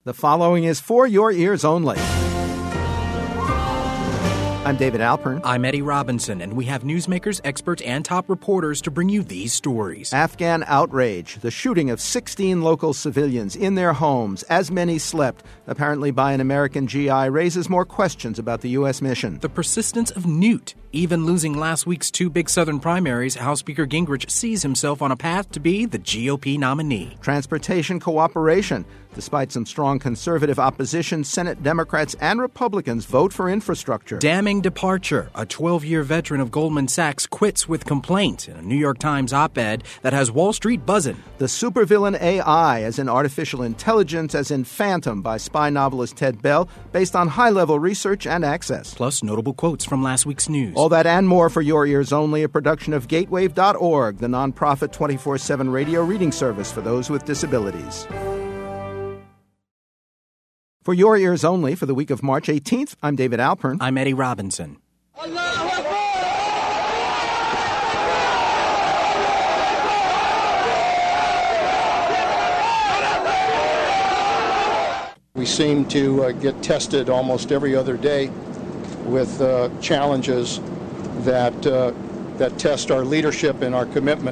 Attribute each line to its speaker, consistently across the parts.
Speaker 1: The following is for your ears only. I'm David Alpern.
Speaker 2: I'm Eddie Robinson, and we have newsmakers, experts, and top reporters to bring you these stories.
Speaker 1: Afghan outrage, the shooting of 16 local civilians in their homes, as many slept, apparently by an American GI, raises more questions about the U.S. mission.
Speaker 2: The persistence of Newt. Even losing last week's two big Southern primaries, House Speaker Gingrich sees himself on a path to be the GOP nominee.
Speaker 1: Transportation cooperation. Despite some strong conservative opposition, Senate Democrats and Republicans vote for infrastructure.
Speaker 2: Damning departure. A 12-year veteran of Goldman Sachs quits with complaint in a New York Times op-ed that has Wall Street buzzing.
Speaker 1: The supervillain AI, as in artificial intelligence, as in Phantom by spy novelist Ted Bell, based on high-level research and access.
Speaker 2: Plus notable quotes from last week's news.
Speaker 1: All that and more for your ears only, a production of Gatewave.org, the nonprofit 24/7 radio reading service for those with disabilities. For your ears only for the week of March 18th, I'm David Alpern.
Speaker 2: I'm Eddie Robinson.
Speaker 3: We seem to get tested almost every other day with challenges that test our leadership and our commitment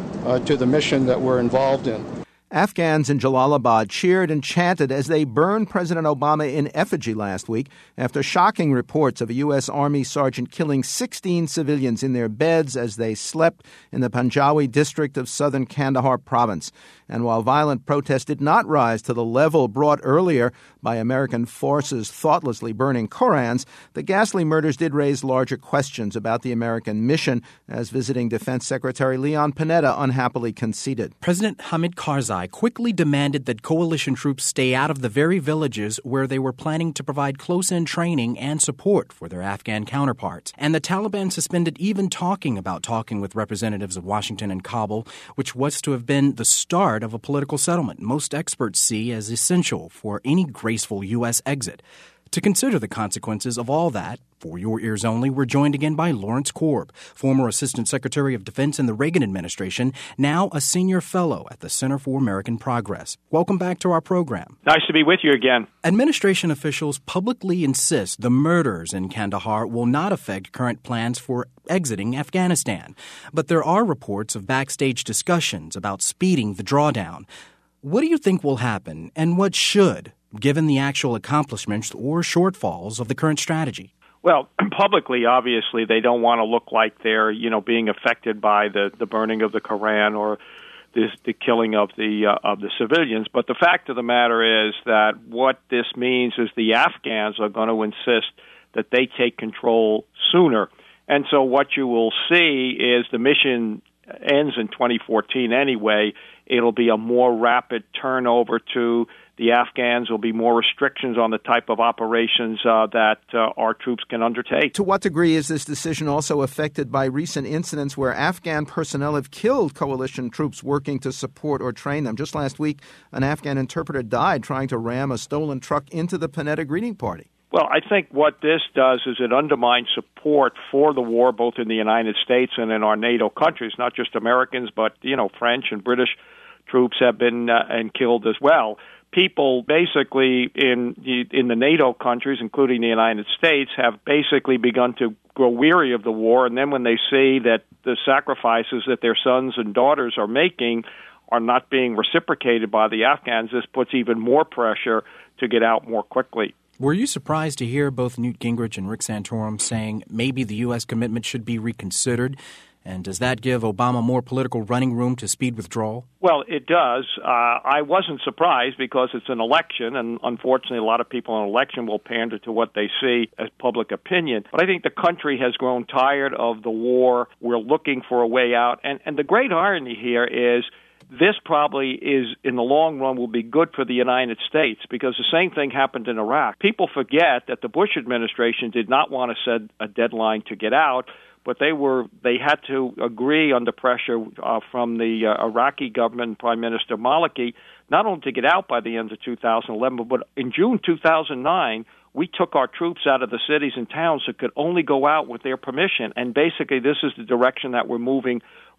Speaker 3: to the mission that we're involved in.
Speaker 1: Afghans in Jalalabad cheered and chanted as they burned President Obama in effigy last week after shocking reports of a U.S. Army sergeant killing 16 civilians in their beds as they slept in the Panjawi district of southern Kandahar province. And while violent protests did not rise to the level brought earlier by American forces thoughtlessly burning Korans, the ghastly murders did raise larger questions about the American mission, as visiting Defense Secretary Leon Panetta unhappily conceded.
Speaker 2: President Hamid Karzai quickly demanded that coalition troops stay out of the very villages where they were planning to provide close-in training and support for their Afghan counterparts. And the Taliban suspended even talking with representatives of Washington and Kabul, which was to have been the start of a political settlement most experts see as essential for any graceful U.S. exit. To consider the consequences of all that, for your ears only, we're joined again by Lawrence Korb, former Assistant Secretary of Defense in the Reagan administration, now a senior fellow at the Center for American Progress. Welcome back to our program.
Speaker 4: Nice to be with you again.
Speaker 2: Administration officials publicly insist the murders in Kandahar will not affect current plans for exiting Afghanistan. But there are reports of backstage discussions about speeding the drawdown. What do you think will happen, and what should, given the actual accomplishments or shortfalls of the current strategy?
Speaker 4: Well, publicly, obviously, they don't want to look like they're, being affected by the burning of the Koran or the killing of the civilians. But the fact of the matter is that what this means is the Afghans are going to insist that they take control sooner. And so what you will see is the mission ends in 2014 anyway. It'll be a more rapid turnover to the Afghans. Will be more restrictions on the type of operations that our troops can undertake.
Speaker 1: To what degree is this decision also affected by recent incidents where Afghan personnel have killed coalition troops working to support or train them? Just last week, an Afghan interpreter died trying to ram a stolen truck into the Panetta greeting party.
Speaker 4: Well, I think what this does is it undermines support for the war, both in the United States and in our NATO countries, not just Americans, but, French and British troops have been and killed as well. People basically in the NATO countries, including the United States, have basically begun to grow weary of the war, and then when they see that the sacrifices that their sons and daughters are making are not being reciprocated by the Afghans, this puts even more pressure to get out more quickly.
Speaker 2: Were you surprised to hear both Newt Gingrich and Rick Santorum saying maybe the U.S. commitment should be reconsidered? And does that give Obama more political running room to speed withdrawal?
Speaker 4: Well, it does. I wasn't surprised because it's an election, and unfortunately a lot of people in an election will pander to what they see as public opinion. But I think the country has grown tired of the war. We're looking for a way out. And the great irony here is this probably is, in the long run, will be good for the United States because the same thing happened in Iraq. People forget that the Bush administration did not want to set a deadline to get out, but they had to agree under pressure from the Iraqi government and Prime Minister Maliki not only to get out by the end of 2011, but in June 2009, we took our troops out of the cities and towns that could only go out with their permission. And basically, this is the direction that we're moving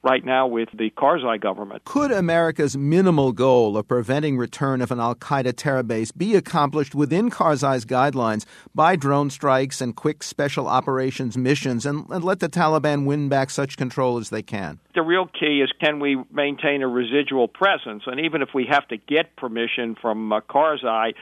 Speaker 4: right now with the Karzai government.
Speaker 1: Could America's minimal goal of preventing return of an al-Qaeda terror base be accomplished within Karzai's guidelines by drone strikes and quick special operations missions and let the Taliban win back such control as they can?
Speaker 4: The real key is, can we maintain a residual presence? And even if we have to get permission from Karzai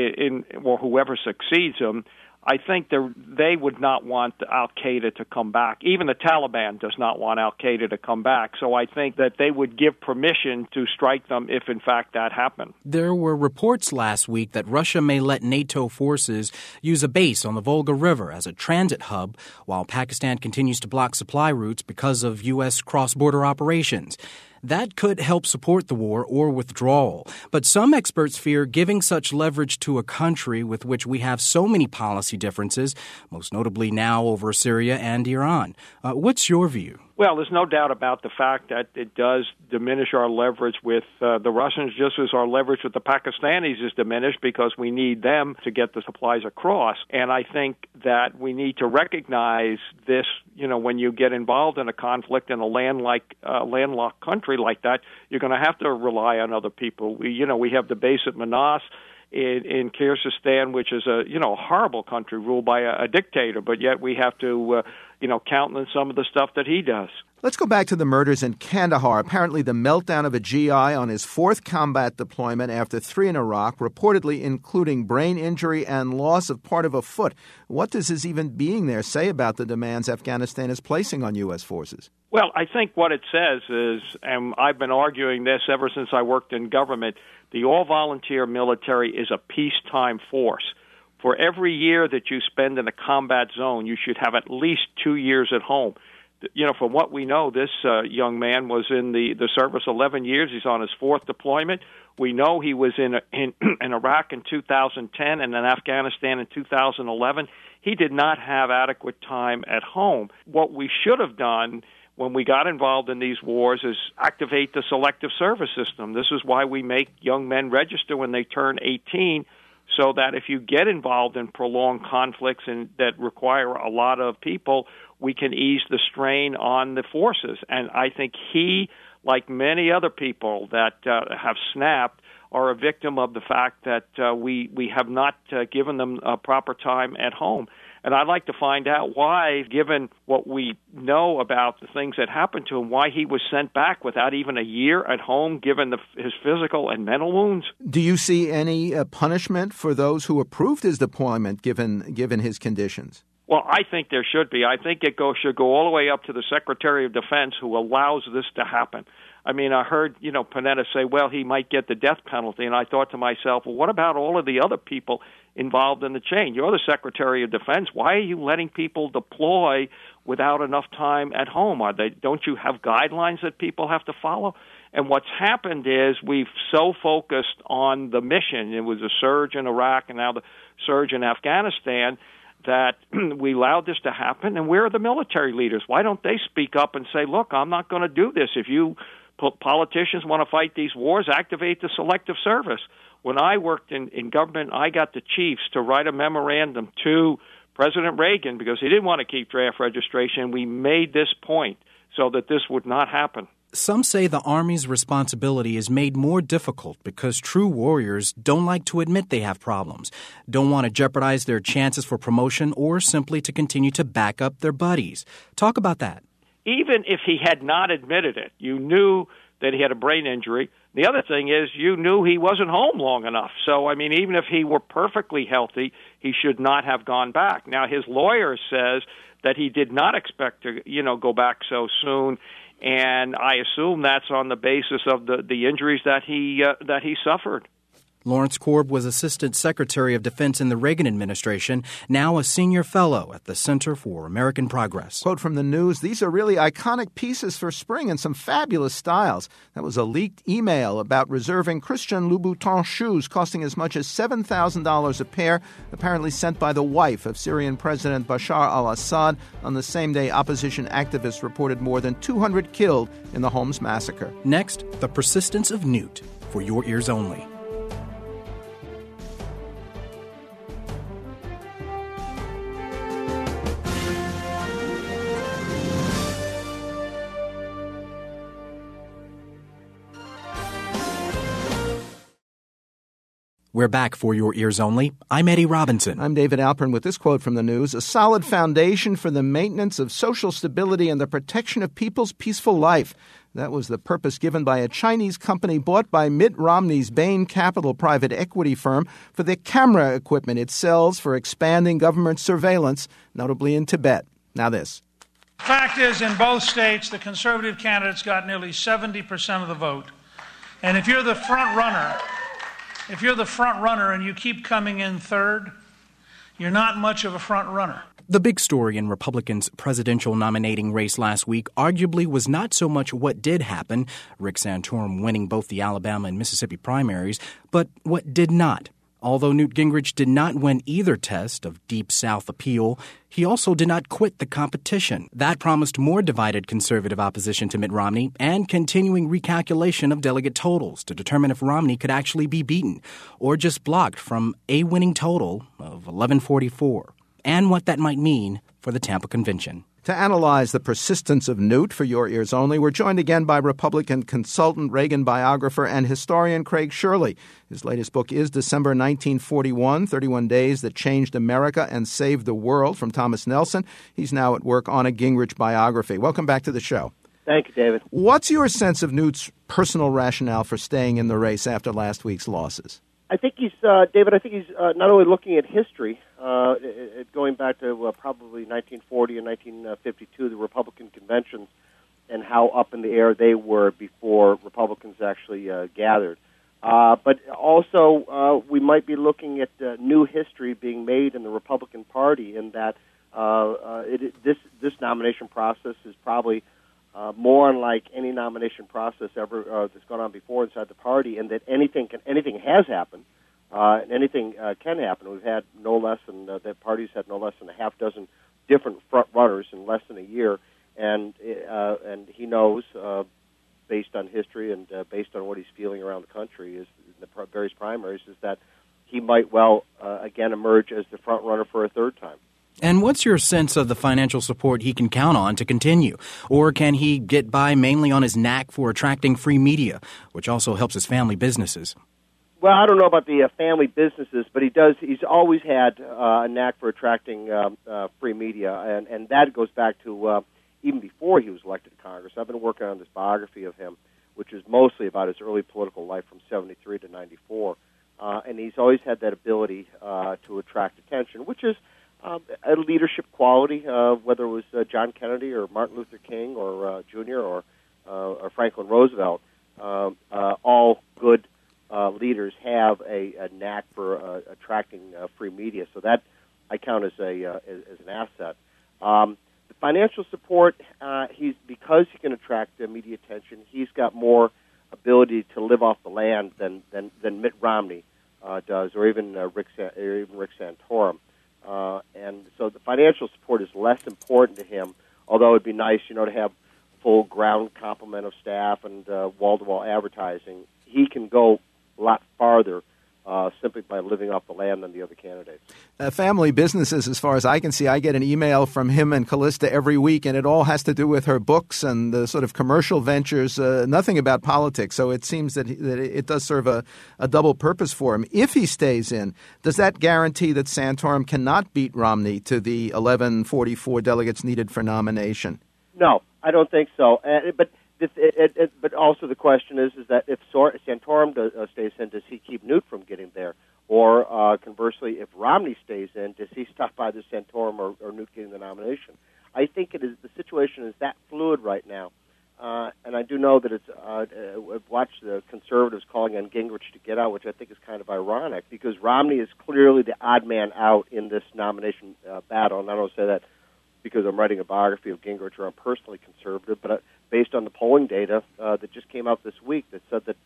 Speaker 4: or whoever succeeds him, I think they would not want al-Qaeda to come back. Even the Taliban does not want al-Qaeda to come back. So I think that they would give permission to strike them if, in fact, that happened.
Speaker 2: There were reports last week that Russia may let NATO forces use a base on the Volga River as a transit hub, while Pakistan continues to block supply routes because of U.S. cross-border operations. That could help support the war or withdrawal. But some experts fear giving such leverage to a country with which we have so many policy differences, most notably now over Syria and Iran. What's your view?
Speaker 4: Well, there's no doubt about the fact that it does diminish our leverage with the Russians, just as our leverage with the Pakistanis is diminished because we need them to get the supplies across. And I think that we need to recognize this, when you get involved in a conflict in a landlocked country like that, you're going to have to rely on other people. We have the base at Manas in Kyrgyzstan, which is a horrible country ruled by a dictator, but yet we have to countenance some of the stuff that he does.
Speaker 1: Let's go back to the murders in Kandahar. Apparently the meltdown of a GI on his fourth combat deployment after 3 in Iraq, reportedly including brain injury and loss of part of a foot. What does his even being there say about the demands Afghanistan is placing on U.S. forces?
Speaker 4: Well, I think what it says is, and I've been arguing this ever since I worked in government, the all-volunteer military is a peacetime force. For every year that you spend in a combat zone, you should have at least 2 years at home. From what we know, this young man was in the service 11 years. He's on his fourth deployment. We know he was in Iraq in 2010 and in Afghanistan in 2011. He did not have adequate time at home. What we should have done when we got involved in these wars is activate the selective service system. This is why we make young men register when they turn 18, so that if you get involved in prolonged conflicts and that require a lot of people, we can ease the strain on the forces. And I think he, like many other people that have snapped, are a victim of the fact that we have not given them proper time at home. And I'd like to find out why, given what we know about the things that happened to him, why he was sent back without even a year at home, given his physical and mental wounds.
Speaker 1: Do you see any punishment for those who approved his deployment, given his conditions?
Speaker 4: Well, I think there should be. I think it should go all the way up to the Secretary of Defense, who allows this to happen. I mean, I heard, Panetta say, well, he might get the death penalty. And I thought to myself, well, what about all of the other people involved in the chain? You're the Secretary of Defense. Why are you letting people deploy without enough time at home? Don't you have guidelines that people have to follow? And what's happened is we've so focused on the mission. It was a surge in Iraq and now the surge in Afghanistan that we allowed this to happen. And where are the military leaders? Why don't they speak up and say, look, I'm not going to do this. If you politicians want to fight these wars, activate the selective service. When I worked in government, I got the chiefs to write a memorandum to President Reagan because he didn't want to keep draft registration. We made this point so that this would not happen.
Speaker 2: Some say the Army's responsibility is made more difficult because true warriors don't like to admit they have problems, don't want to jeopardize their chances for promotion, or simply to continue to back up their buddies. Talk about that.
Speaker 4: Even if he had not admitted it, you knew that he had a brain injury. The other thing is you knew he wasn't home long enough. So, I mean, even if he were perfectly healthy, he should not have gone back. Now, his lawyer says that he did not expect to, go back so soon. And I assume that's on the basis of the injuries that he suffered.
Speaker 2: Lawrence Korb was Assistant Secretary of Defense in the Reagan administration, now a senior fellow at the Center for American Progress.
Speaker 1: Quote from the news, these are really iconic pieces for spring and some fabulous styles. That was a leaked email about reserving Christian Louboutin shoes costing as much as $7,000 a pair, apparently sent by the wife of Syrian President Bashar al-Assad. On the same day, opposition activists reported more than 200 killed in the Homs massacre.
Speaker 2: Next, the persistence of Newt, for your ears only. We're back for your ears only. I'm Eddie Robinson.
Speaker 1: I'm David Alpern with this quote from the news. A solid foundation for the maintenance of social stability and the protection of people's peaceful life. That was the purpose given by a Chinese company bought by Mitt Romney's Bain Capital private equity firm for the camera equipment it sells for expanding government surveillance, notably in Tibet. Now this.
Speaker 5: Fact is, in both states, the conservative candidates got nearly 70% of the vote. And if you're the front runner and you keep coming in third, you're not much of a front runner.
Speaker 2: The big story in Republicans' presidential nominating race last week arguably was not so much what did happen, Rick Santorum winning both the Alabama and Mississippi primaries, but what did not. Although Newt Gingrich did not win either test of Deep South appeal, he also did not quit the competition. That promised more divided conservative opposition to Mitt Romney and continuing recalculation of delegate totals to determine if Romney could actually be beaten or just blocked from a winning total of 1144, and what that might mean for the Tampa Convention.
Speaker 1: To analyze the persistence of Newt for Your Ears Only, we're joined again by Republican consultant, Reagan biographer, and historian Craig Shirley. His latest book is December 1941, 31 Days That Changed America and Saved the World, from Thomas Nelson. He's now at work on a Gingrich biography. Welcome back to the show.
Speaker 6: Thank you, David.
Speaker 1: What's your sense of Newt's personal rationale for staying in the race after last week's losses?
Speaker 6: I think he's not only looking at history, going back to probably 1940 and 1952, the Republican conventions, and how up in the air they were before Republicans actually gathered. But also, we might be looking at new history being made in the Republican Party, in that this nomination process is probably more unlike any nomination process ever that's gone on before inside the party, and that anything has happened, and anything can happen. We've had no less than the party's had no less than a half dozen different front runners in less than a year, and he knows, based on history and based on what he's feeling around the country, is in the various primaries, is that he might well again emerge as the front runner for a third time.
Speaker 2: And what's your sense of the financial support he can count on to continue? Or can he get by mainly on his knack for attracting free media, which also helps his family businesses?
Speaker 6: Well, I don't know about the family businesses, but he's always had a knack for attracting free media, and that goes back to even before he was elected to Congress. I've been working on this biography of him, which is mostly about his early political life from 73 to 94, and he's always had that ability to attract attention, which is a leadership quality, whether it was John Kennedy or Martin Luther King or Jr. or Franklin Roosevelt. All good leaders have a knack for attracting free media, so that I count as an asset. The financial support, because he can attract media attention, he's got more ability to live off the land than Mitt Romney does, or even Rick Santorum. And so the financial support is less important to him, although it'd be nice, to have full ground complement of staff and wall-to-wall advertising. He can go a lot farther simply by living off the land than the other candidates.
Speaker 1: Family businesses, as far as I can see, I get an email from him and Callista every week, and it all has to do with her books and the sort of commercial ventures, nothing about politics. So it seems that it does serve a double purpose for him. If he stays in, does that guarantee that Santorum cannot beat Romney to the 1144 delegates needed for nomination?
Speaker 6: No, I don't think so. But also the question is that if Santorum stays in, does he keep Newt from getting there? Or conversely, if Romney stays in, does he stop either Santorum or Newt getting the nomination? I think the situation is that fluid right now. And I do know that I've watched the conservatives calling on Gingrich to get out, which I think is kind of ironic, because Romney is clearly the odd man out in this nomination battle. And I don't say that because I'm writing a biography of Gingrich or I'm personally conservative, but based on the polling data that just came out this week that said that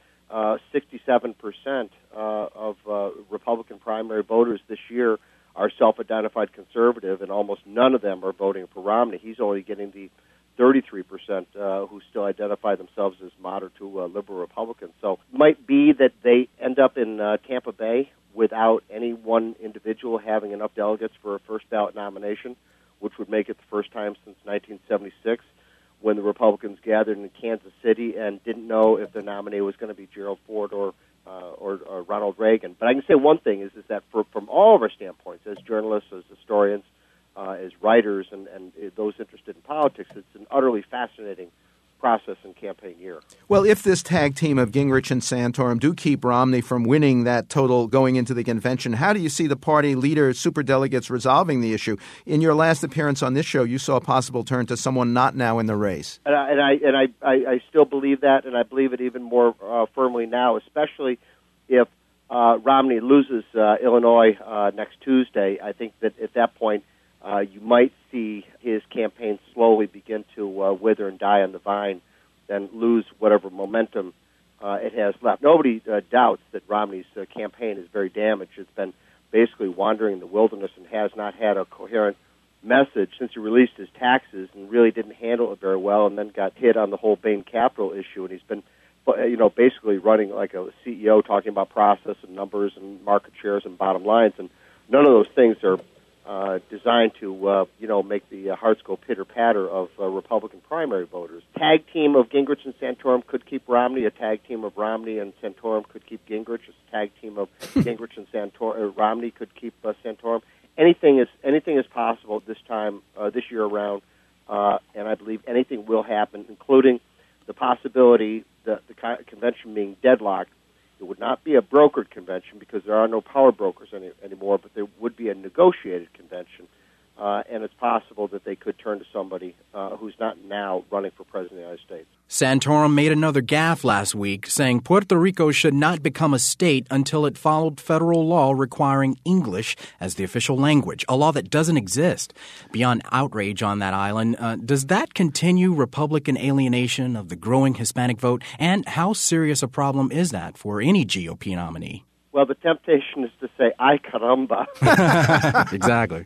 Speaker 6: 67% of Republican primary voters this year are self-identified conservative, and almost none of them are voting for Romney. He's only getting the 33% who still identify themselves as moderate to liberal Republicans. So it might be that they end up in Tampa Bay without any one individual having enough delegates for a first ballot nomination, which would make it the first time since 1976 when the Republicans gathered in Kansas City and didn't know if their nominee was going to be Gerald Ford or Ronald Reagan. But I can say one thing is that from all of our standpoints, as journalists, as historians, as writers, and those interested in politics, it's an utterly fascinating process and campaign year.
Speaker 1: Well, if this tag team of Gingrich and Santorum do keep Romney from winning that total going into the convention, how do you see the party leaders, superdelegates, resolving the issue? In your last appearance on this show, you saw a possible turn to someone not now in the race.
Speaker 6: And I still believe that, and I believe it even more firmly now, especially if Romney loses Illinois next Tuesday. I think that at that point, you might see his campaign slowly begin to wither and die on the vine, then lose whatever momentum it has left. Nobody doubts that Romney's campaign is very damaged. It's been basically wandering in the wilderness and has not had a coherent message since he released his taxes and really didn't handle it very well, and then got hit on the whole Bain Capital issue. And he's been, basically running like a CEO, talking about process and numbers and market shares and bottom lines, and none of those things are designed to, make the hearts go pitter-patter of Republican primary voters. Tag team of Gingrich and Santorum could keep Romney. A tag team of Romney and Santorum could keep Gingrich. A tag team of Gingrich and Romney could keep Santorum. Anything is possible this time, this year around, and I believe anything will happen, including the possibility that the convention being deadlocked. It would not be a brokered convention because there are no power brokers anymore, but there would be a negotiated convention, and it's possible that they could turn to somebody who's not now running for president of the United States.
Speaker 2: Santorum made another gaffe last week, saying Puerto Rico should not become a state until it followed federal law requiring English as the official language, a law that doesn't exist. Beyond outrage on that island, does that continue Republican alienation of the growing Hispanic vote? And how serious a problem is that for any GOP nominee?
Speaker 6: Well, the temptation is to say, ay caramba.
Speaker 2: Exactly.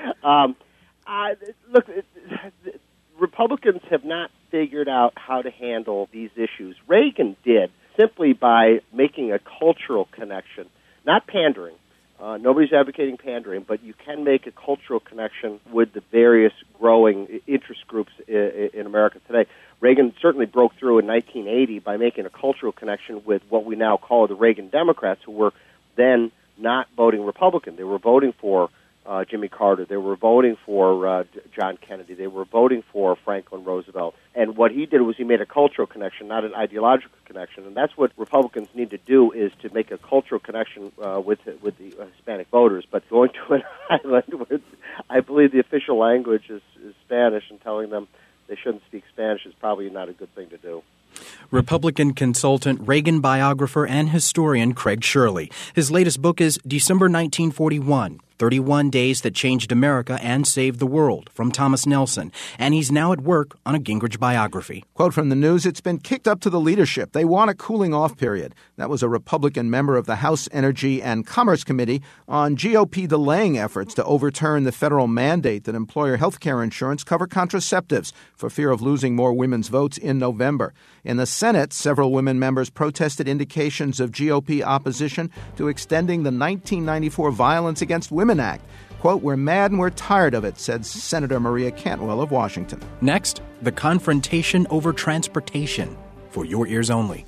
Speaker 6: Look, Republicans have not figured out how to handle these issues. Reagan did, simply by making a cultural connection, not pandering. Nobody's advocating pandering, but you can make a cultural connection with the various growing interest groups in America today. Reagan certainly broke through in 1980 by making a cultural connection with what we now call the Reagan Democrats, who were then not voting Republican. They were voting for Jimmy Carter. They were voting for John Kennedy. They were voting for Franklin Roosevelt. And what he did was he made a cultural connection, not an ideological connection. And that's what Republicans need to do, is to make a cultural connection with the Hispanic voters. But going to an island where I believe the official language is Spanish, and telling them they shouldn't speak Spanish is probably not a good thing to do.
Speaker 2: Republican consultant, Reagan biographer, and historian Craig Shirley. His latest book is December 1941, 31 Days That Changed America and Saved the World, from Thomas Nelson. And he's now at work on a Gingrich biography.
Speaker 1: Quote from the news, "It's been kicked up to the leadership. They want a cooling-off period." That was a Republican member of the House Energy and Commerce Committee on GOP delaying efforts to overturn the federal mandate that employer health care insurance cover contraceptives for fear of losing more women's votes in November. In the Senate, several women members protested indications of GOP opposition to extending the 1994 Violence Against Women Act. Quote, "We're mad and we're tired of it," said Senator Maria Cantwell of Washington.
Speaker 2: Next, the confrontation over transportation, for your ears only.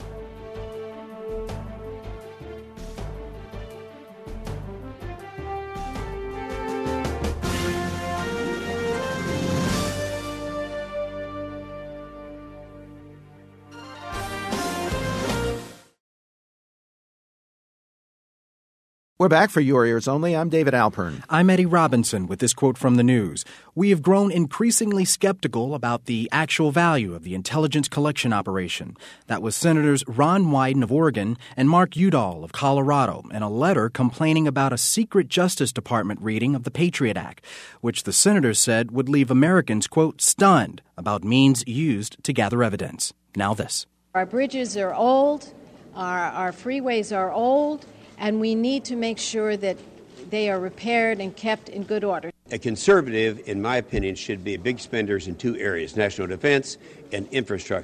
Speaker 1: We're back for Your Ears Only. I'm David Alpern.
Speaker 2: I'm Eddie Robinson with this quote from the news. "We have grown increasingly skeptical about the actual value of the intelligence collection operation." That was Senators Ron Wyden of Oregon and Mark Udall of Colorado in a letter complaining about a secret Justice Department reading of the Patriot Act, which the senators said would leave Americans, quote, "stunned" about means used to gather evidence. Now this.
Speaker 7: Our bridges are old, our freeways are old, and we need to make sure that they are repaired and kept in good order.
Speaker 8: A conservative, in my opinion, should be big spenders in two areas, national defense and infrastructure.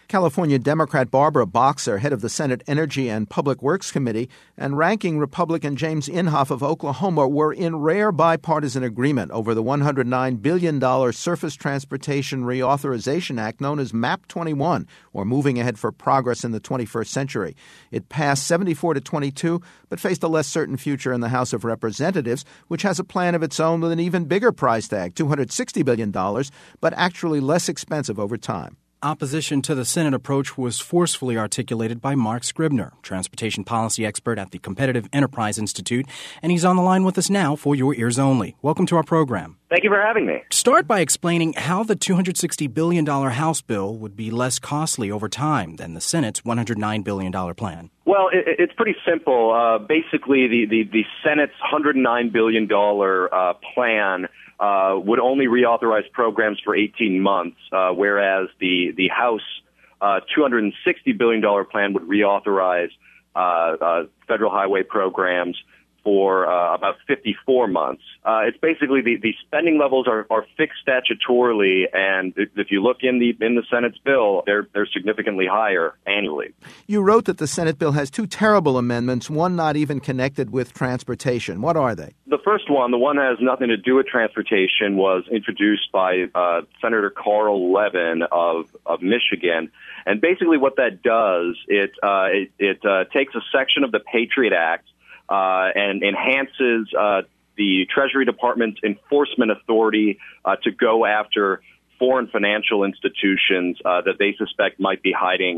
Speaker 1: California Democrat Barbara Boxer, head of the Senate Energy and Public Works Committee, and ranking Republican James Inhofe of Oklahoma were in rare bipartisan agreement over the $109 billion Surface Transportation Reauthorization Act known as MAP 21, or Moving Ahead for Progress in the 21st Century. It passed 74-22, but faced a less certain future in the House of Representatives, which has a plan of its own with an even bigger price tag, $260 billion, but actually less expensive over time.
Speaker 2: Opposition to the Senate approach was forcefully articulated by Mark Scribner, transportation policy expert at the Competitive Enterprise Institute, and he's on the line with us now for Your Ears Only. Welcome to our program.
Speaker 8: Thank you for having me.
Speaker 2: Start by explaining how the $260 billion House bill would be less costly over time than the Senate's $109 billion plan.
Speaker 8: Well, it's pretty simple. Basically, the Senate's $109 billion plan would only reauthorize programs for 18 months, whereas the House $260 billion plan would reauthorize federal highway programs for about 54 months. It's basically the spending levels are fixed statutorily, and if you look in the Senate's bill, they're significantly higher annually.
Speaker 1: You wrote that the Senate bill has two terrible amendments, one not even connected with transportation. What are they?
Speaker 8: The first one, the one that has nothing to do with transportation, was introduced by Senator Carl Levin of Michigan. And basically what that does, it takes a section of the Patriot Act and enhances the Treasury Department's enforcement authority to go after foreign financial institutions that they suspect might be hiding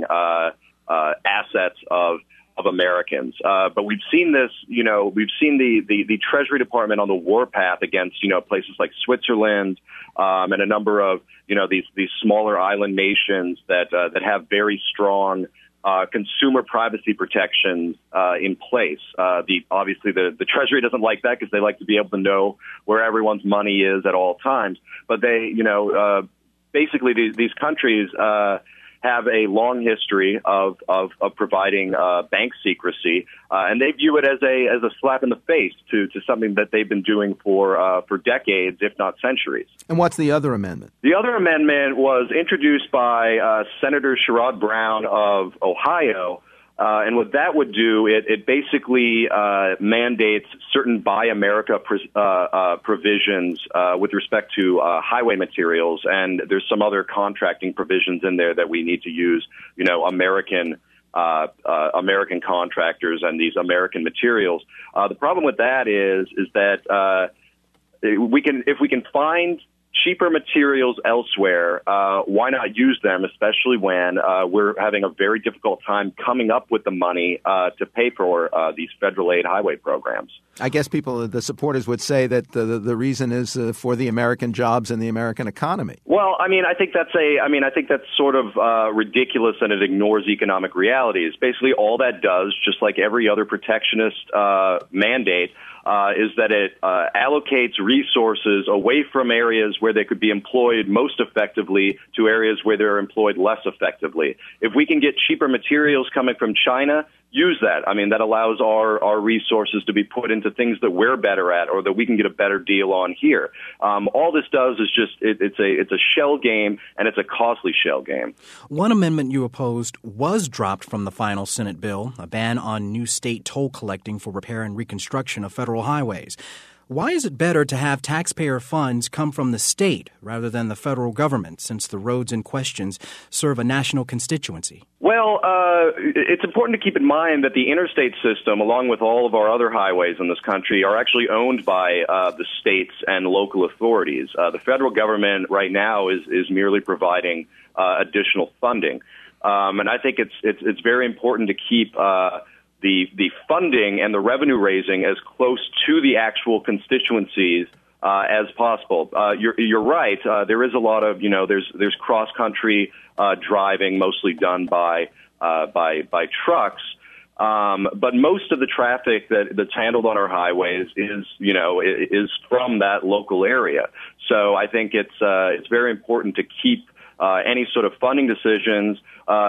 Speaker 8: assets of Americans. But we've seen this, we've seen the Treasury Department on the warpath against, places like Switzerland and a number of, these smaller island nations that have very strong consumer privacy protections in place. Obviously, the Treasury doesn't like that because they like to be able to know where everyone's money is at all times. But they, basically these countries have a long history of providing bank secrecy, and they view it as a slap in the face to something that they've been doing for decades, if not centuries.
Speaker 1: And what's the other amendment? The
Speaker 8: other amendment was introduced by Senator Sherrod Brown of Ohio. And what that would do, it basically mandates certain Buy America provisions with respect to highway materials, and there's some other contracting provisions in there that we need to use, American contractors and these American materials. The problem with that is that if we can find cheaper materials elsewhere, why not use them, especially when we're having a very difficult time coming up with the money to pay for these federal aid highway programs?
Speaker 1: I guess the supporters would say that the reason is for the American jobs and the American economy.
Speaker 8: Well, I think that's sort of ridiculous, and it ignores economic realities. Basically, all that does, just like every other protectionist mandate, is that it allocates resources away from areas where they could be employed most effectively to areas where they're employed less effectively. If we can get cheaper materials coming from China, use that. That allows our resources to be put into things that we're better at or that we can get a better deal on here. All this does is just it's a shell game, and it's a costly shell game.
Speaker 2: One amendment you opposed was dropped from the final Senate bill, a ban on new state toll collecting for repair and reconstruction of federal highways. Why is it better to have taxpayer funds come from the state rather than the federal government, since the roads in question serve a national constituency?
Speaker 8: Well, it's important to keep in mind that the interstate system, along with all of our other highways in this country, are actually owned by the states and local authorities. The federal government right now is merely providing additional funding. And I think it's very important to keep the funding and the revenue raising as close to the actual constituencies as possible. You're right. There is a lot of there's cross country driving, mostly done by trucks. But most of the traffic that's handled on our highways is from that local area. So I think it's very important to keep any sort of funding decisions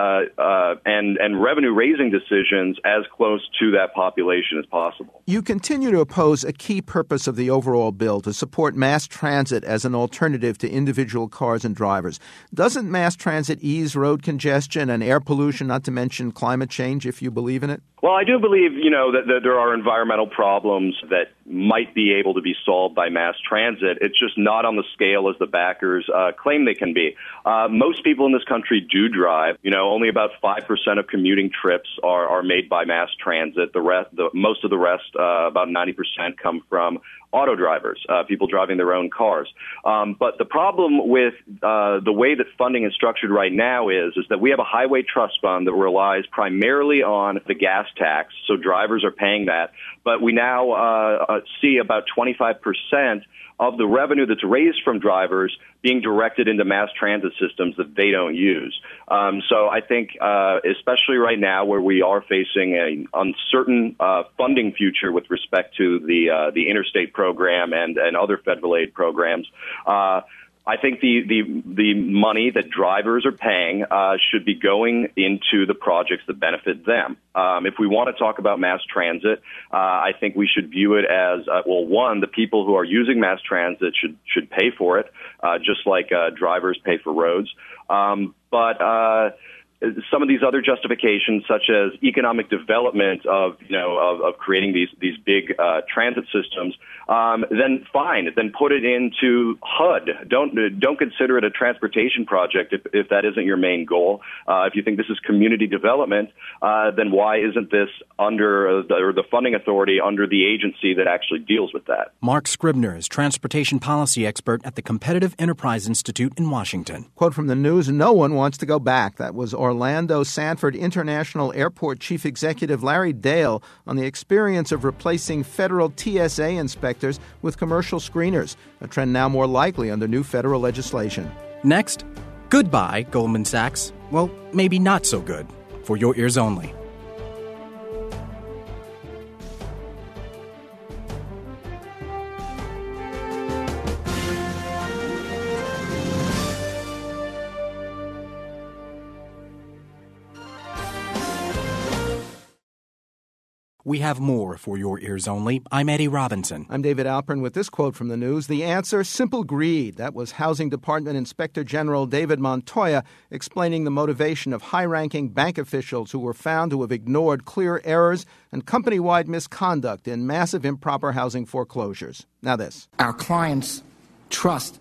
Speaker 8: and revenue-raising decisions as close to that population as possible.
Speaker 1: You continue to oppose a key purpose of the overall bill to support mass transit as an alternative to individual cars and drivers. Doesn't mass transit ease road congestion and air pollution, not to mention climate change, if you believe in it?
Speaker 8: Well, I do believe, that there are environmental problems that might be able to be solved by mass transit. It's just not on the scale as the backers claim they can be. Most people in this country do drive. Only about 5% of commuting trips are made by mass transit. Most of the rest, about 90%, come from auto drivers, people driving their own cars. But the problem with the way that funding is structured right now is that we have a highway trust fund that relies primarily on the gas tax, so drivers are paying that. But we now see about 25% of the revenue that's raised from drivers being directed into mass transit systems that they don't use. So I think, especially right now where we are facing an uncertain funding future with respect to the interstate program and other federal aid programs, I think the money that drivers are paying should be going into the projects that benefit them. If we want to talk about mass transit, I think we should view it as, one, the people who are using mass transit should pay for it, just like drivers pay for roads. But some of these other justifications, such as economic development of creating these big transit systems, then fine, then put it into HUD. Don't consider it a transportation project if that isn't your main goal. If you think this is community development, then why isn't this under the funding authority under the agency that actually deals with that?
Speaker 2: Mark Scribner is transportation policy expert at the Competitive Enterprise Institute in Washington.
Speaker 1: Quote from the news, "No one wants to go back." That was Orlando Sanford International Airport Chief Executive Larry Dale on the experience of replacing federal TSA inspectors with commercial screeners, a trend now more likely under new federal legislation.
Speaker 2: Next, goodbye, Goldman Sachs. Well, maybe not so good. For your ears only. We have more for your ears only. I'm Eddie Robinson.
Speaker 1: I'm David Alpern with this quote from the news. The answer, simple greed. That was Housing Department Inspector General David Montoya explaining the motivation of high-ranking bank officials who were found to have ignored clear errors and company-wide misconduct in massive improper housing foreclosures. Now this.
Speaker 9: Our clients' trust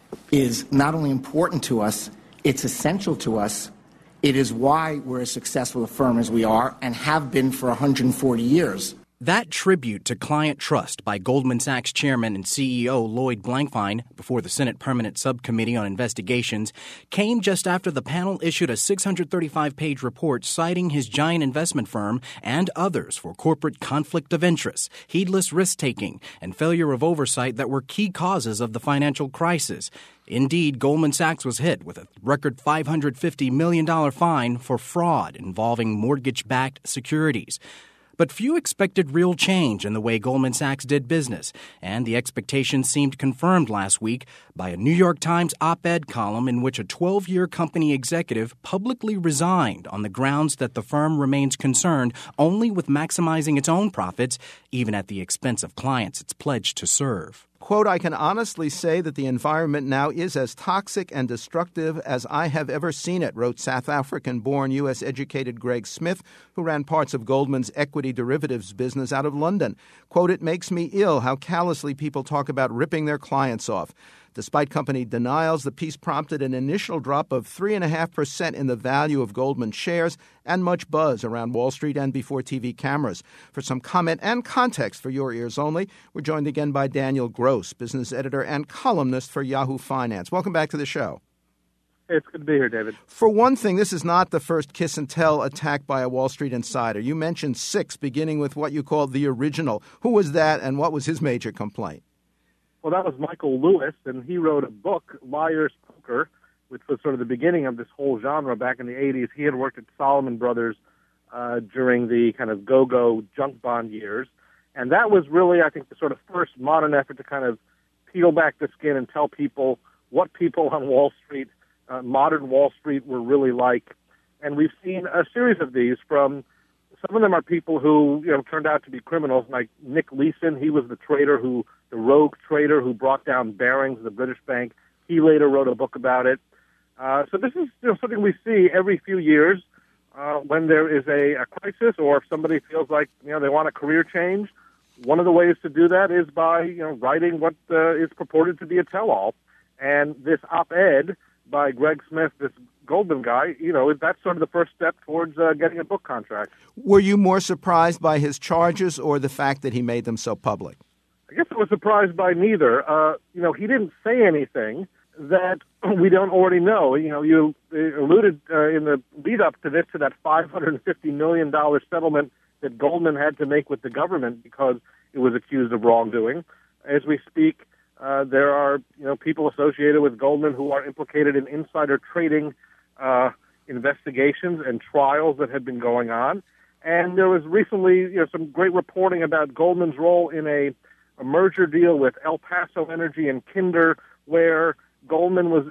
Speaker 9: is not only important to us, it's essential to us. It is why we're as successful a firm as we are and have been for 140 years.
Speaker 2: That tribute to client trust by Goldman Sachs chairman and CEO Lloyd Blankfein before the Senate Permanent Subcommittee on Investigations came just after the panel issued a 635-page report citing his giant investment firm and others for corporate conflict of interest, heedless risk-taking, and failure of oversight that were key causes of the financial crisis. Indeed, Goldman Sachs was hit with a record $550 million fine for fraud involving mortgage-backed securities. But few expected real change in the way Goldman Sachs did business, and the expectations seemed confirmed last week by a New York Times op-ed column in which a 12-year company executive publicly resigned on the grounds that the firm remains concerned only with maximizing its own profits, even at the expense of clients it's pledged to serve.
Speaker 1: Quote, "I can honestly say that the environment now is as toxic and destructive as I have ever seen it," wrote South African-born U.S.-educated Greg Smith, who ran parts of Goldman's equity derivatives business out of London. Quote, "It makes me ill how callously people talk about ripping their clients off." Despite company denials, the piece prompted an initial drop of 3.5% in the value of Goldman shares and much buzz around Wall Street and before TV cameras. For some comment and context for your ears only, we're joined again by Daniel Gross, business editor and columnist for Yahoo Finance. Welcome back to the show.
Speaker 10: Hey, it's good to be here, David.
Speaker 1: For one thing, this is not the first kiss and tell attack by a Wall Street insider. You mentioned 6, beginning with what you called the original. Who was that and what was his major complaint?
Speaker 10: Well, that was Michael Lewis, and he wrote a book, Liar's Poker, which was sort of the beginning of this whole genre back in the 80s. He had worked at Salomon Brothers during the kind of go-go junk bond years. And that was really, I think, the sort of first modern effort to kind of peel back the skin and tell people what people on Wall Street modern Wall Street were really like. And we've seen a series of these from, some of them are people who, turned out to be criminals, like Nick Leeson. He was the rogue trader who brought down Barings, the British bank. He later wrote a book about it. So this is something we see every few years when there is a crisis, or if somebody feels like they want a career change. One of the ways to do that is by writing what is purported to be a tell-all. And this op-ed by Greg Smith, this Goldman guy, that's sort of the first step towards getting a book contract.
Speaker 1: Were you more surprised by his charges or the fact that he made them so public?
Speaker 10: I guess I was surprised by neither. He didn't say anything that we don't already know. You alluded in the lead-up to this to that $550 million settlement that Goldman had to make with the government because it was accused of wrongdoing. As we speak, there are people associated with Goldman who are implicated in insider trading investigations and trials that had been going on. And there was recently some great reporting about Goldman's role in a merger deal with El Paso Energy and Kinder, where Goldman was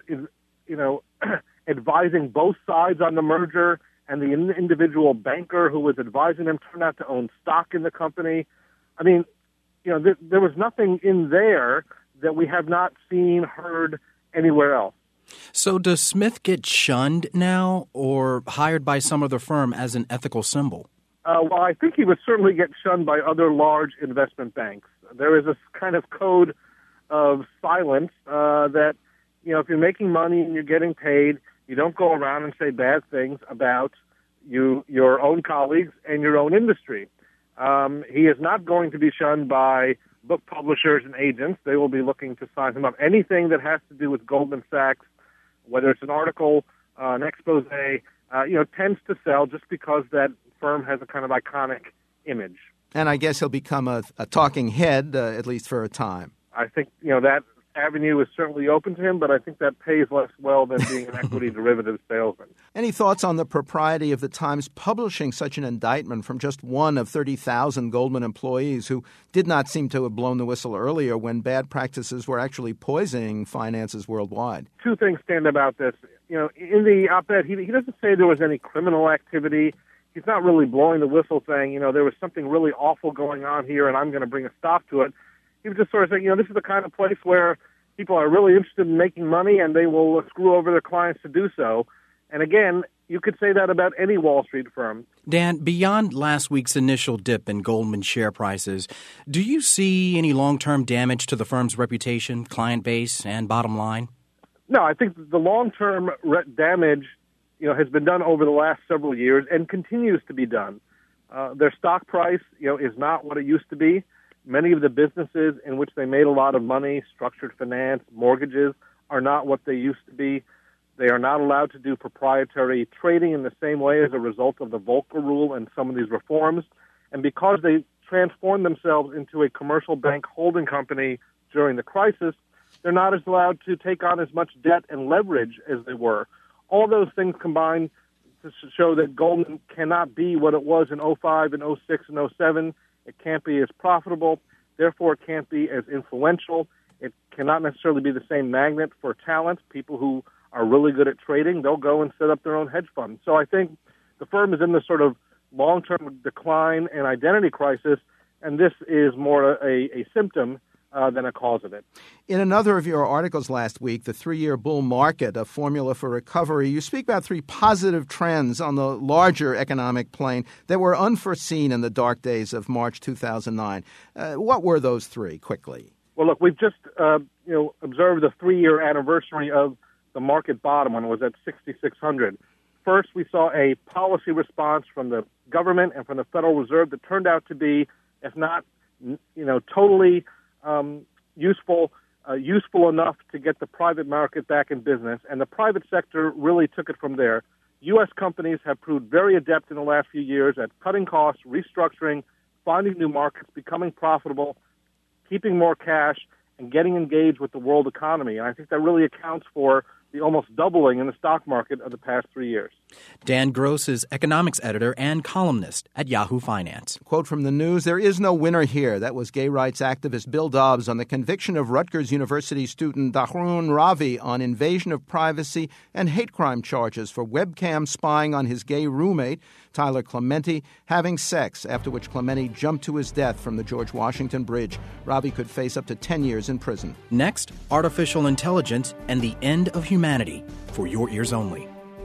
Speaker 10: advising both sides on the merger, and the individual banker who was advising them turned out to own stock in the company. I mean, there was nothing in there that we have not seen, heard anywhere else.
Speaker 2: So does Smith get shunned now or hired by some other firm as an ethical symbol?
Speaker 10: Well, I think he would certainly get shunned by other large investment banks. There is a kind of code of silence that, if you're making money and you're getting paid, you don't go around and say bad things about your own colleagues and your own industry. He is not going to be shunned by book publishers and agents. They will be looking to sign him up. Anything that has to do with Goldman Sachs, whether it's an article, an expose, tends to sell just because that firm has a kind of iconic image.
Speaker 1: And I guess he'll become a talking head, at least for a time.
Speaker 10: I think, that avenue is certainly open to him, but I think that pays less well than being an equity derivative salesman.
Speaker 1: Any thoughts on the propriety of the Times publishing such an indictment from just one of 30,000 Goldman employees who did not seem to have blown the whistle earlier when bad practices were actually poisoning finances worldwide?
Speaker 10: Two things stand about this. In the op-ed, he doesn't say there was any criminal activity. He's not really blowing the whistle saying, there was something really awful going on here and I'm going to bring a stop to it. He was just sort of saying, this is the kind of place where people are really interested in making money and they will screw over their clients to do so. And again, you could say that about any Wall Street firm.
Speaker 2: Dan, beyond last week's initial dip in Goldman share prices, do you see any long-term damage to the firm's reputation, client base, and bottom line?
Speaker 10: No, I think the long-term damage has been done over the last several years and continues to be done. Their stock price, is not what it used to be. Many of the businesses in which they made a lot of money, structured finance, mortgages, are not what they used to be. They are not allowed to do proprietary trading in the same way as a result of the Volcker Rule and some of these reforms. And because they transformed themselves into a commercial bank holding company during the crisis, they're not as allowed to take on as much debt and leverage as they were. All those things combine to show that Goldman cannot be what it was in 05 and 06 and 07. It can't be as profitable. Therefore, it can't be as influential. It cannot necessarily be the same magnet for talent. People who are really good at trading, they'll go and set up their own hedge fund. So I think the firm is in this sort of long-term decline and identity crisis, and this is more a symptom than a cause of it.
Speaker 1: In another of your articles last week, The 3-Year Bull Market, A Formula for Recovery, you speak about 3 positive trends on the larger economic plane that were unforeseen in the dark days of March 2009. What were those 3, quickly?
Speaker 10: Well, look, we've just observed the 3-year anniversary of the market bottom when it was at 6,600. First, we saw a policy response from the government and from the Federal Reserve that turned out to be, if not, totally useful enough to get the private market back in business, and the private sector really took it from there. U.S. companies have proved very adept in the last few years at cutting costs, restructuring, finding new markets, becoming profitable, keeping more cash, and getting engaged with the world economy. And I think that really accounts for the almost doubling in the stock market of the past 3 years.
Speaker 2: Dan Gross is economics editor and columnist at Yahoo Finance.
Speaker 1: Quote from the news, "There is no winner here." That was gay rights activist Bill Dobbs on the conviction of Rutgers University student Dahrun Ravi on invasion of privacy and hate crime charges for webcam spying on his gay roommate, Tyler Clementi, having sex, after which Clementi jumped to his death from the George Washington Bridge. Ravi could face up to 10 years in prison.
Speaker 2: Next, artificial intelligence and the end of humanity, for your ears only.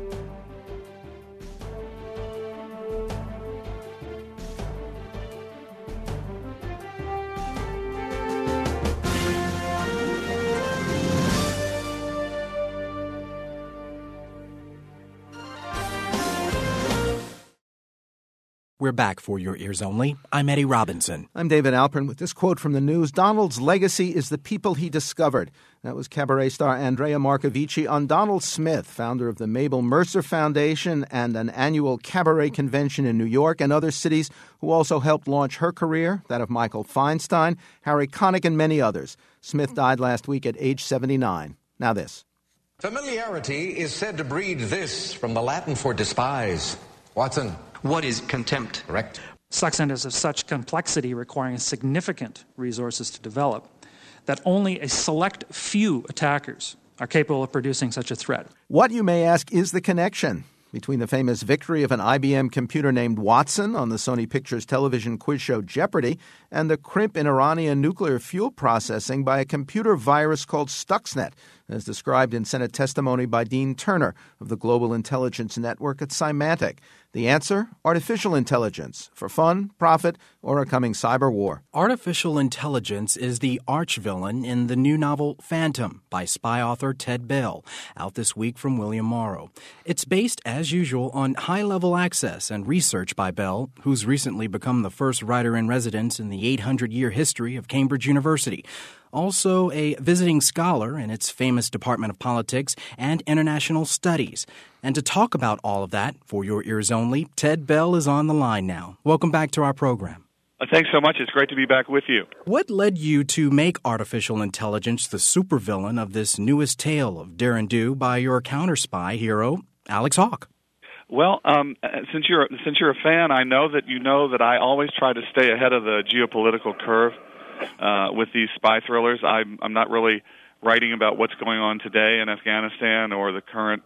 Speaker 2: We're back for your ears only. I'm Eddie Robinson.
Speaker 1: I'm David Alpern with this quote from the news. "Donald's legacy is the people he discovered." That was cabaret star Andrea Marcovici on Donald Smith, founder of the Mabel Mercer Foundation and an annual cabaret convention in New York and other cities, who also helped launch her career, that of Michael Feinstein, Harry Connick, and many others. Smith died last week at age 79. Now this.
Speaker 11: Familiarity is said to breed this, from the Latin for despise. Watson.
Speaker 12: What is contempt?
Speaker 11: Correct.
Speaker 13: Stuxnet is of such complexity, requiring significant resources to develop, that only a select few attackers are capable of producing such a threat.
Speaker 1: What, you may ask, is the connection between the famous victory of an IBM computer named Watson on the Sony Pictures television quiz show Jeopardy and the crimp in Iranian nuclear fuel processing by a computer virus called Stuxnet, as described in Senate testimony by Dean Turner of the Global Intelligence Network at Symantec? The answer? Artificial intelligence, for fun, profit, or a coming cyber war.
Speaker 2: Artificial intelligence is the arch-villain in the new novel Phantom by spy author Ted Bell, out this week from William Morrow. It's based, as usual, on high-level access and research by Bell, who's recently become the first writer-in-residence in the 800-year history of Cambridge University. Also a visiting scholar in its famous Department of Politics and International Studies. And to talk about all of that, for your ears only, Ted Bell is on the line now. Welcome back to our program.
Speaker 14: Thanks so much. It's great to be back with you.
Speaker 2: What led you to make artificial intelligence the supervillain of this newest tale of dare and do by your counter-spy hero, Alex Hawke?
Speaker 14: Well, since you're a fan, I know that I always try to stay ahead of the geopolitical curve with these spy thrillers. I'm not really writing about what's going on today in Afghanistan or the current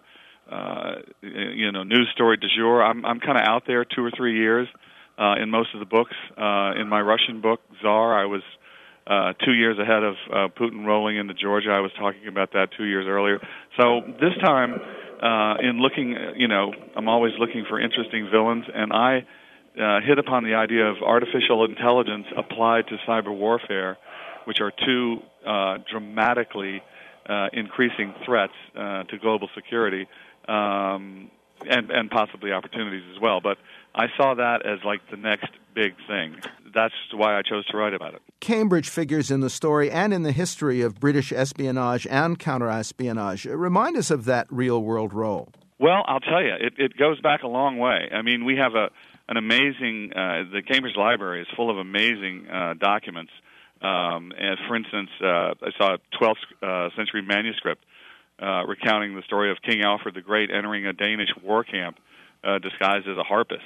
Speaker 14: news story du jour. I'm kind of out there 2 or 3 years in most of the books. In my Russian book, Tsar, I was 2 years ahead of Putin rolling into Georgia. I was talking about that 2 years earlier. So this time, in looking, I'm always looking for interesting villains, and I hit upon the idea of artificial intelligence applied to cyber warfare, which are two dramatically increasing threats to global security and possibly opportunities as well. But I saw that as like the next big thing. That's why I chose to write about it.
Speaker 1: Cambridge figures in the story and in the history of British espionage and counter-espionage. Remind us of that real-world role.
Speaker 14: Well, I'll tell you, it goes back a long way. I mean, we have an amazing, the Cambridge Library is full of amazing documents. And for instance, I saw a 12th century manuscript recounting the story of King Alfred the Great entering a Danish war camp disguised as a harpist.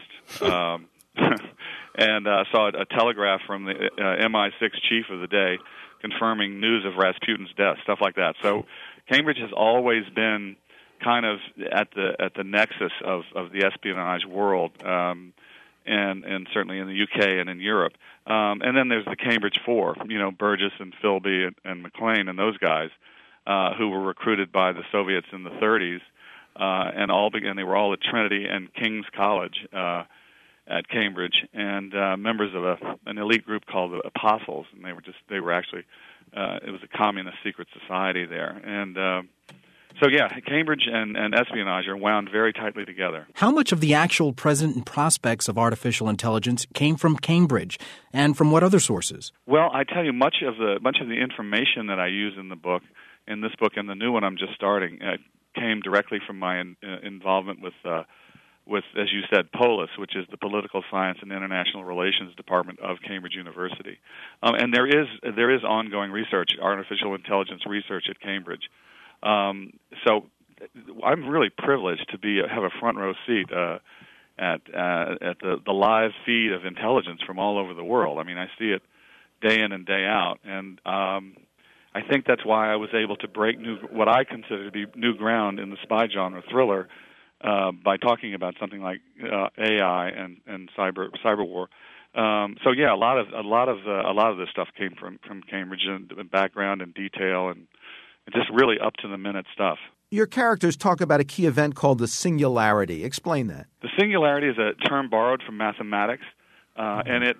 Speaker 14: And saw a telegraph from the MI6 chief of the day confirming news of Rasputin's death, stuff like that. So Cambridge has always been kind of at the nexus of the espionage world, and certainly in the UK and in Europe. And then there's the Cambridge Four, Burgess and Philby and Maclean and those guys who were recruited by the Soviets in the 30s, and they were all at Trinity and King's College at Cambridge, and members of an elite group called the Apostles, and they were actually it was a communist secret society there, and so yeah, Cambridge and espionage are wound very tightly together.
Speaker 2: How much of the actual present and prospects of artificial intelligence came from Cambridge, and from what other sources?
Speaker 14: Well, I tell you, much of the information that I use in this book and the new one I'm just starting came directly from my involvement with, as you said, POLIS, which is the Political Science and International Relations Department of Cambridge University. And there is ongoing research, artificial intelligence research at Cambridge. So I'm really privileged to have a front row seat at the live feed of intelligence from all over the world. I mean, I see it day in and day out, and I think that's why I was able to break what I consider to be new ground in the spy genre thriller by talking about something like AI and cyber war. So yeah, a lot of this stuff came from Cambridge, and background and detail, and just really up to the minute stuff.
Speaker 1: Your characters talk about a key event called the singularity. Explain that.
Speaker 14: The singularity is a term borrowed from mathematics, and it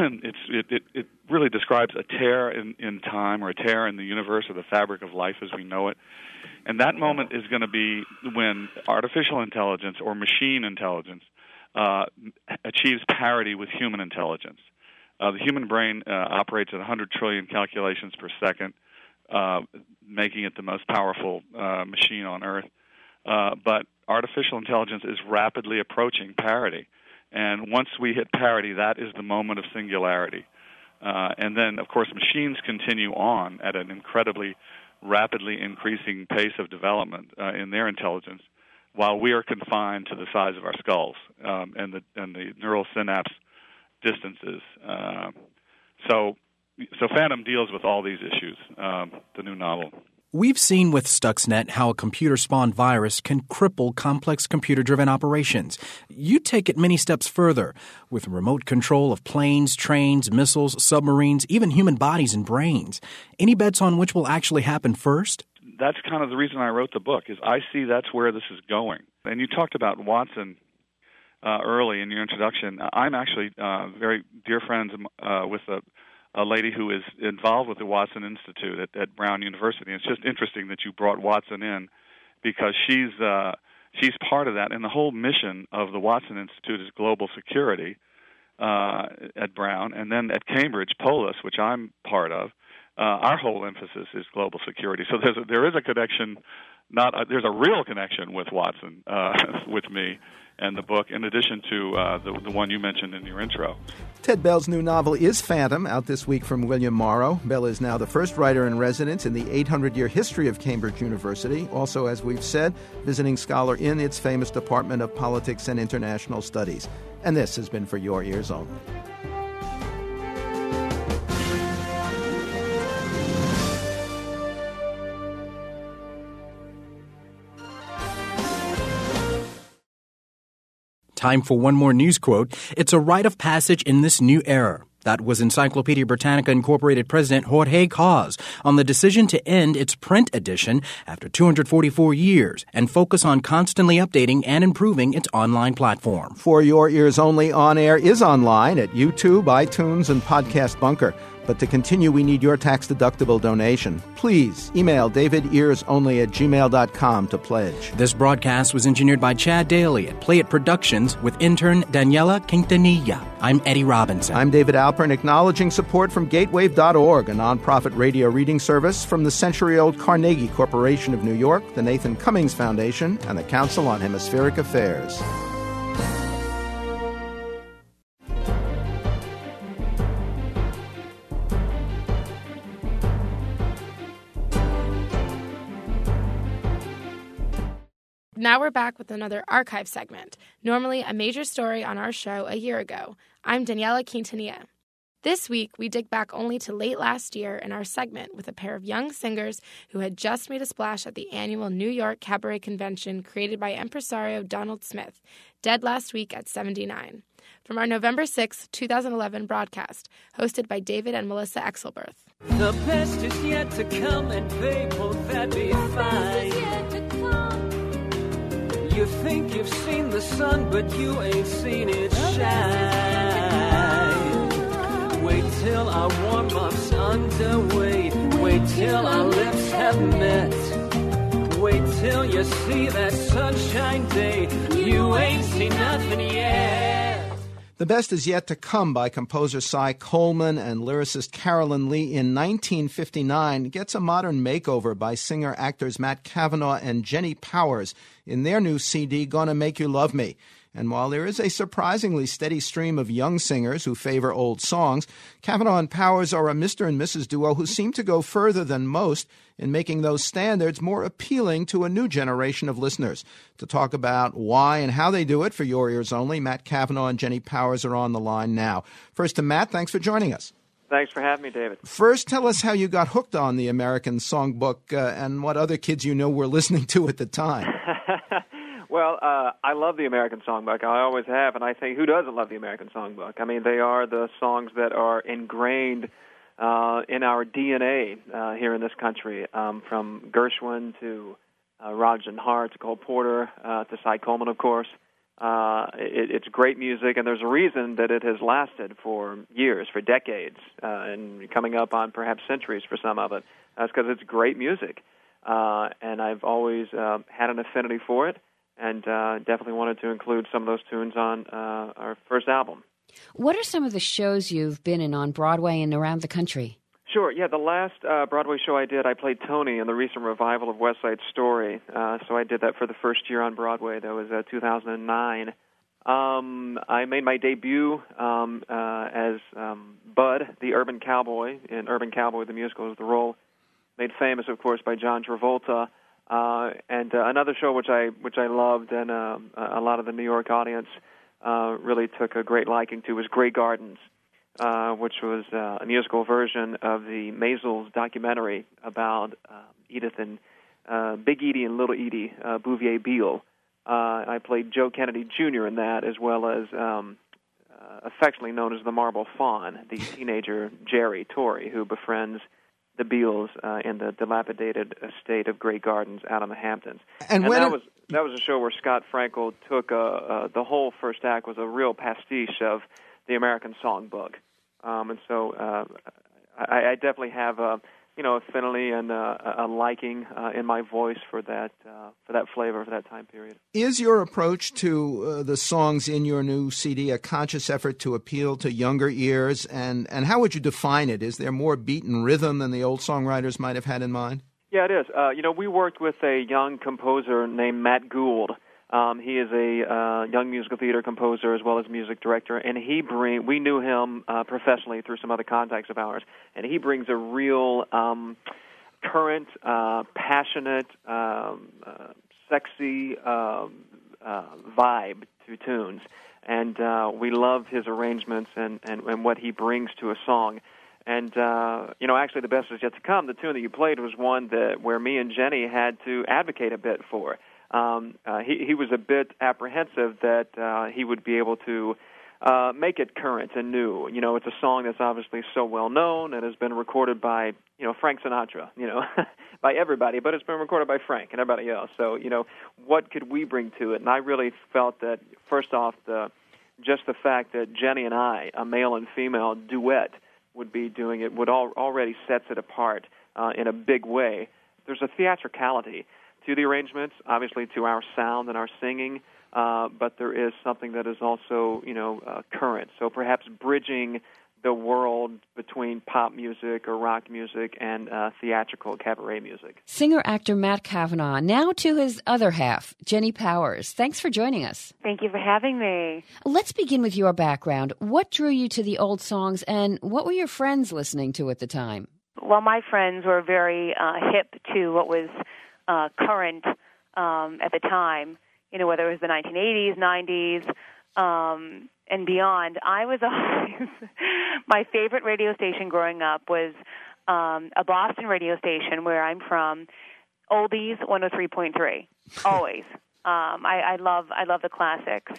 Speaker 14: really describes a tear in time, or a tear in the universe, or the fabric of life as we know it. And that moment is going to be when artificial intelligence or machine intelligence achieves parity with human intelligence. The human brain operates at 100 trillion calculations per second, making it the most powerful machine on Earth. But artificial intelligence is rapidly approaching parity. And once we hit parity, that is the moment of singularity. And then, of course, machines continue on at an incredibly rapidly increasing pace of development in their intelligence, while we are confined to the size of our skulls and the neural synapse distances. So Phantom deals with all these issues, the new novel.
Speaker 2: We've seen with Stuxnet how a computer-spawned virus can cripple complex computer-driven operations. You take it many steps further, with remote control of planes, trains, missiles, submarines, even human bodies and brains. Any bets on which will actually happen first?
Speaker 14: That's kind of the reason I wrote the book, is I see that's where this is going. And you talked about Watson early in your introduction. I'm actually very dear friends with a lady who is involved with the Watson Institute at Brown University. It's just interesting that you brought Watson in, because she's part of that. And the whole mission of the Watson Institute is global security at Brown. And then at Cambridge, Polis, which I'm part of, our whole emphasis is global security. So there is a connection, there's a real connection with Watson, with me and the book, in addition to the one you mentioned in your intro.
Speaker 1: Ted Bell's new novel is Phantom, out this week from William Morrow. Bell is now the first writer-in-residence in the 800-year history of Cambridge University. Also, as we've said, visiting scholar in its famous Department of Politics and International Studies. And this has been For Your Ears Only.
Speaker 2: Time for one more news quote. It's a rite of passage in this new era. That was Encyclopedia Britannica Incorporated President Jorge Cos on the decision to end its print edition after 244 years and focus on constantly updating and improving its online platform.
Speaker 1: For Your Ears Only On Air is online at YouTube, iTunes, and Podcast Bunker. But to continue, we need your tax-deductible donation. Please email davidearsonly@gmail.com to pledge.
Speaker 2: This broadcast was engineered by Chad Daly at Play It Productions with intern Daniela Quintanilla. I'm Eddie Robinson.
Speaker 1: I'm David Alpern, acknowledging support from Gatewave.org, a nonprofit radio reading service from the century-old Carnegie Corporation of New York, the Nathan Cummings Foundation, and the Council on Hemispheric Affairs.
Speaker 12: Now we're back with another archive segment, normally a major story on our show a year ago. I'm Daniela Quintanilla. This week, we dig back only to late last year in our segment with a pair of young singers who had just made a splash at the annual New York Cabaret Convention created by impresario Donald Smith, dead last week at 79. From our November 6, 2011 broadcast, hosted by David and Melissa Exelberth.
Speaker 15: The best is yet to come, and babe, won't that be fine? You think you've seen the sun, but you ain't seen it shine. Wait till our warm-up's underway. Wait till our lips have met. Wait till you see that sunshine day. You ain't seen nothing yet.
Speaker 1: The Best Is Yet to Come by composer Cy Coleman and lyricist Carolyn Lee in 1959 gets a modern makeover by singer-actors Matt Cavanaugh and Jenny Powers in their new CD, Gonna Make You Love Me. And while there is a surprisingly steady stream of young singers who favor old songs, Cavanaugh and Powers are a Mr. and Mrs. duo who seem to go further than most in making those standards more appealing to a new generation of listeners. To talk about why and how they do it for your ears only, Matt Cavanaugh and Jenny Powers are on the line now. First to Matt, thanks for joining us.
Speaker 16: Thanks for having me, David.
Speaker 1: First, tell us how you got hooked on the American Songbook and what other kids you know were listening to at the time.
Speaker 16: Well, I love the American Songbook. I always have, and I think who doesn't love the American Songbook? I mean, they are the songs that are ingrained in our DNA here in this country, from Gershwin to Rodgers and Hart to Cole Porter to Cy Coleman, of course. It's great music, and there's a reason that it has lasted for years, for decades, and coming up on perhaps centuries for some of it. That's because it's great music, and I've always had an affinity for it, and definitely wanted to include some of those tunes on our first album.
Speaker 17: What are some of the shows you've been in on Broadway and around the country?
Speaker 16: Sure, yeah. The last Broadway show I did, I played Tony in the recent revival of West Side Story. So I did that for the first year on Broadway. That was 2009. I made my debut as Bud, the Urban Cowboy, in Urban Cowboy, the musical, was the role made famous, of course, by John Travolta. And another show which I loved, and a lot of the New York audience really took a great liking to, was Grey Gardens, which was a musical version of the Maisels documentary about Edith and Big Edie and Little Edie Bouvier Beale. I played Joe Kennedy Jr. in that, as well as affectionately known as the Marble Fawn, the teenager Jerry Torrey, who befriends the Beals in the dilapidated estate of Grey Gardens out in the Hamptons. And that was a show where Scott Frankel took the whole first act was a real pastiche of the American Songbook, and so I definitely have affinity and a liking in my voice for that flavor, for that time period.
Speaker 1: Is your approach to the songs in your new CD a conscious effort to appeal to younger ears, and how would you define it? Is there more beat and rhythm than the old songwriters might have had in mind?
Speaker 16: Yeah, it is. We worked with a young composer named Matt Gould. He is a young musical theater composer as well as music director, and we knew him professionally through some other contacts of ours, and he brings a real current, passionate, sexy vibe to tunes, and we love his arrangements and what he brings to a song. And actually, the best is yet to come. The tune that you played was one where me and Jenny had to advocate a bit for. He was a bit apprehensive that he would be able to make it current and new. It's a song that's obviously so well known and has been recorded by, Frank Sinatra, by everybody, but it's been recorded by Frank and everybody else. So, what could we bring to it? And I really felt that, first off, just the fact that Jenny and I, a male and female duet, would be doing it already sets it apart in a big way. There's a theatricality to the arrangements, obviously to our sound and our singing, but there is something that is also, current. So perhaps bridging the world between pop music or rock music and theatrical cabaret music.
Speaker 17: Singer-actor Matt Cavanaugh. Now to his other half, Jenny Powers. Thanks for joining us.
Speaker 18: Thank you for having me.
Speaker 17: Let's begin with your background. What drew you to the old songs, and what were your friends listening to at the time?
Speaker 18: Well, my friends were very hip to what was current at the time, whether it was the 1980s, 90s, and beyond. I was always, my favorite radio station growing up was a Boston radio station where I'm from, Oldies 103.3, always. I love the classics.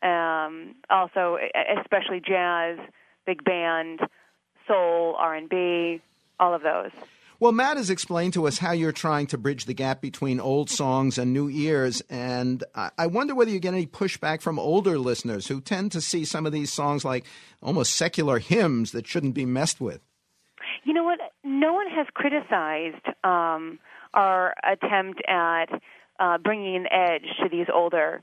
Speaker 18: Also, especially jazz, big band, soul, R&B, all of those.
Speaker 1: Well, Matt has explained to us how you're trying to bridge the gap between old songs and new ears, and I wonder whether you get any pushback from older listeners who tend to see some of these songs like almost secular hymns that shouldn't be messed with.
Speaker 18: You know what? No one has criticized our attempt at bringing an edge to these older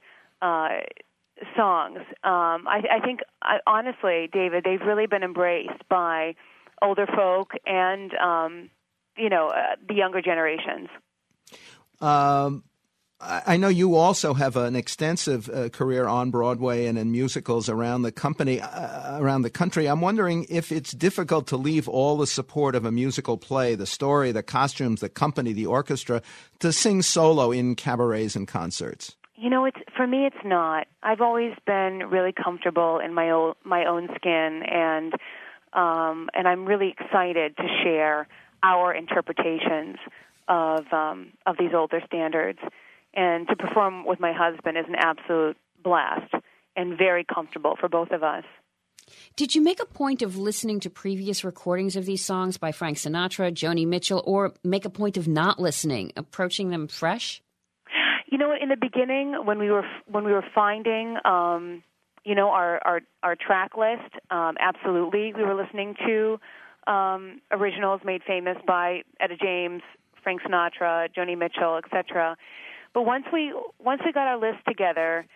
Speaker 18: songs. I think, honestly, David, they've really been embraced by older folk and the younger generations.
Speaker 1: I know you also have an extensive career on Broadway and in musicals around the country. I'm wondering if it's difficult to leave all the support of a musical play, the story, the costumes, the company, the orchestra, to sing solo in cabarets and concerts.
Speaker 18: For me, it's not. I've always been really comfortable in my own skin, and I'm really excited to share our interpretations of these older standards. And to perform with my husband is an absolute blast and very comfortable for both of us.
Speaker 17: Did you make a point of listening to previous recordings of these songs by Frank Sinatra, Joni Mitchell, or make a point of not listening, approaching them fresh?
Speaker 18: In the beginning, when we were finding, our track list, absolutely, we were listening to originals made famous by Etta James, Frank Sinatra, Joni Mitchell, etc. But once we got our list together,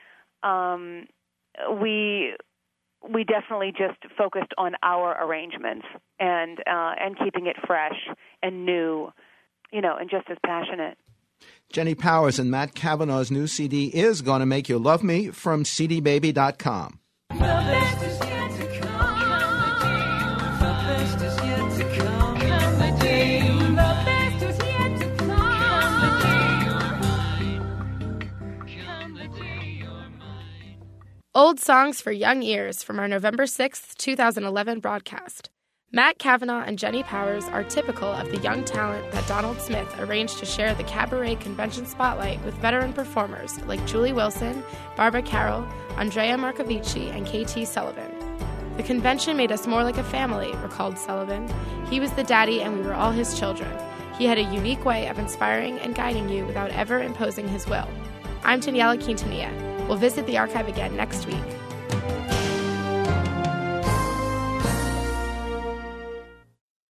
Speaker 18: we definitely just focused on our arrangements and keeping it fresh and new, and just as passionate.
Speaker 1: Jenny Powers and Matt Cavanaugh's new CD is Gonna Make You Love Me from cdbaby.com.
Speaker 15: The best is yet to come. The best is yet to come. Come the day. The best is yet to come. Come the day you're mine. Come the day you're mine.
Speaker 12: Old Songs for Young Ears from our November 6th, 2011 broadcast. Matt Cavanaugh and Jenny Powers are typical of the young talent that Donald Smith arranged to share the cabaret convention spotlight with veteran performers like Julie Wilson, Barbara Carroll, Andrea Marcovici, and K.T. Sullivan. The convention made us more like a family, recalled Sullivan. He was the daddy and we were all his children. He had a unique way of inspiring and guiding you without ever imposing his will. I'm Daniela Quintanilla. We'll visit the archive again next week.